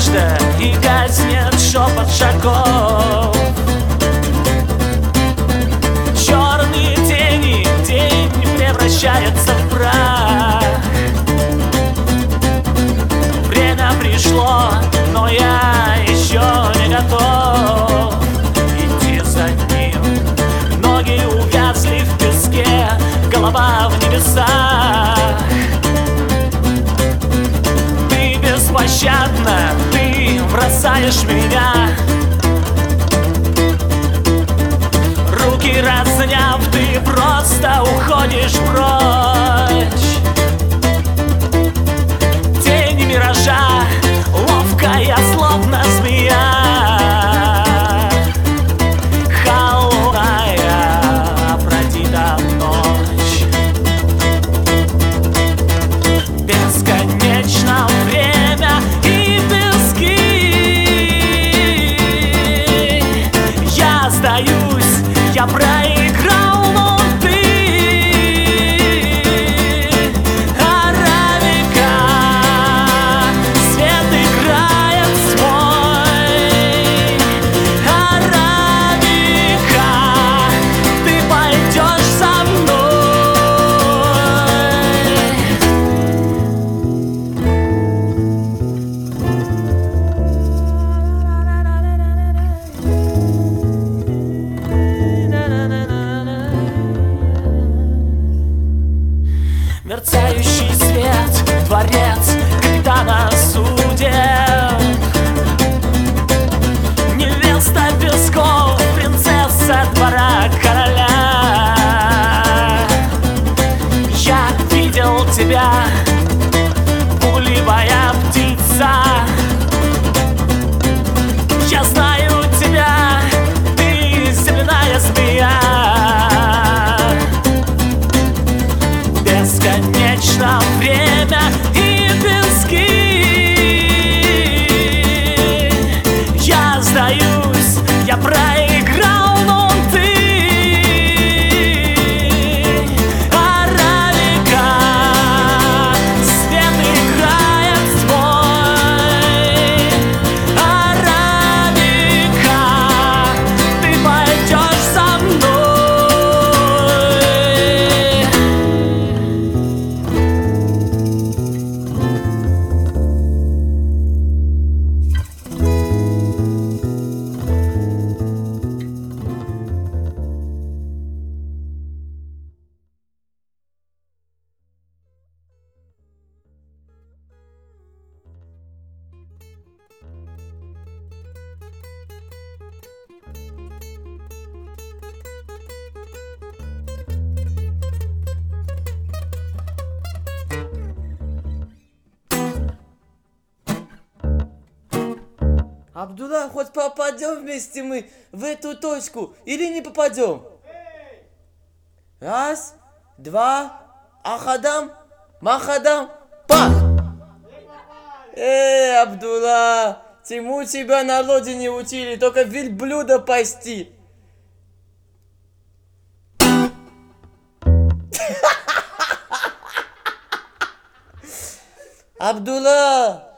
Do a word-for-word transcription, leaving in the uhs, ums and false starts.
надежда и гаснет шепот шагов. Черные тени, день превращается в прах. Время пришло, но я еще не готов идти за ним. Ноги увязли в песке, голова в небесах. Ты беспощадна, ты бросаешь меня. Руки разняв, ты просто уходишь прочь. Тень миража, ловкая, словно змея. Холодная, пробита ночь. Бесконечно время и пески. Я сдаюсь, я проиграл, но ты Аравика, свет играет свой. Аравика, ты пойдешь со мной. Мерцающий свет, дворец капитана судеб. Невеста песков, принцесса двора короля. Я видел тебя, пугливая птица. Я знаю тебя, ты земляная змея. Бесконечно время и пески. Я сдаюсь, я проиграл, но ты Аравика, свет играет свой. Аравика, ты пойдешь со мной. Абдулла, хоть попадем вместе мы в эту точку или не попадем? Раз, два, ахадам, махадам, па! Эй, Абдулла, чему тебя на родине учили, только верблюда пасти. Абдулла,